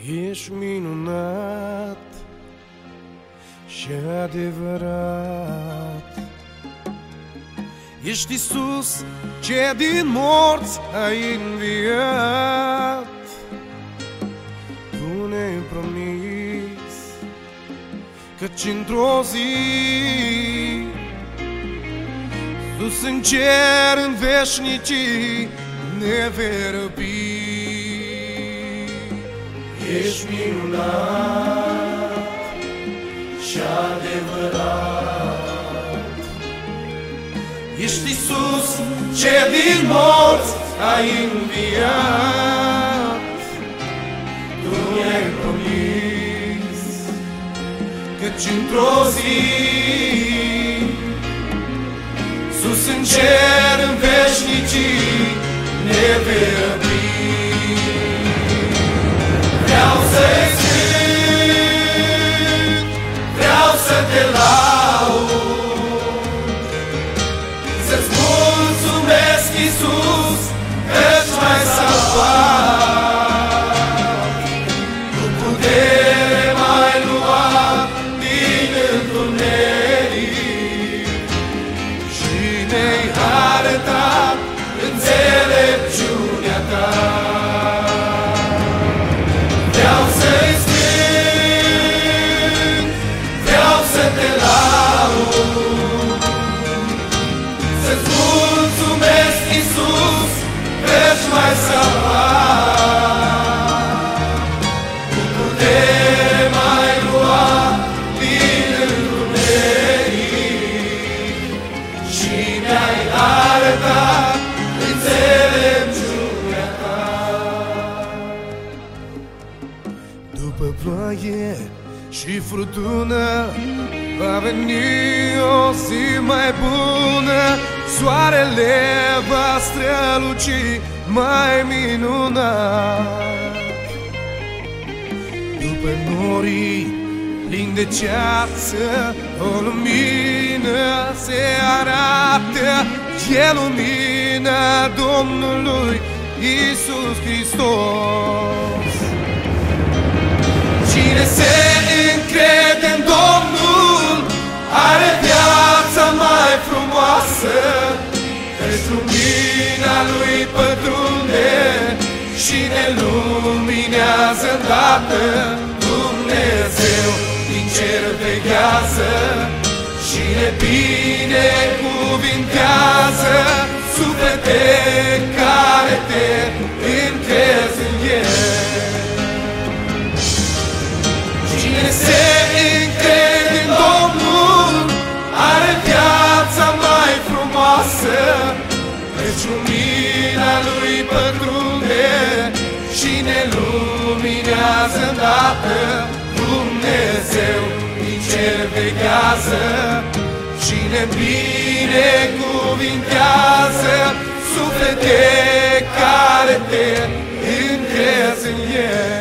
Ești minunat și adevărat. Ești Iisus ce din morți ai înviat. Tu ne-ai promis căci într-o zi sus în cer, în veșnicii, ne vei răpi. Ești minunat și adevărat. Ești Iisus ce din morți ai înviat. Tu mi-ai promis căci într-o zi sus în cer, în veșnicii, ne vei răpi. Vreau să-i cânt, vreau să te laud, să-ți mulțumesc, Iisus, căci m-ai salvat. Cu putere m-ai luat din întuneric și ne-ai arătat înțelepciunea ta. Vreau să-i cânt, vreau să te laud, să-ți mulțumesc, Iisus, căci m-ai salvat. Cu putere m-ai luat din întuneric și mi-ai arătat înțelepciunea ta. După ploaie și furtună va veni o zi mai bună. Soarele va străluci mai minunat. După norii plini de ceață, o lumină se arată. E lumina Domnului Iisus Hristos. Cine se încrede în Domnul are viața mai frumoasă, căci lumina Lui pătrunde și ne luminează îndată. Dumnezeu din cer veghează și ne binecuvintează suflete care te încrezi în El. Cine se încrede în Domnul are viața mai frumoasă, căci lumina Lui pătrunde și ne luminează îndată. Dumnezeu din cer veghează și ne binecuvintează suflete care te încrezi în El.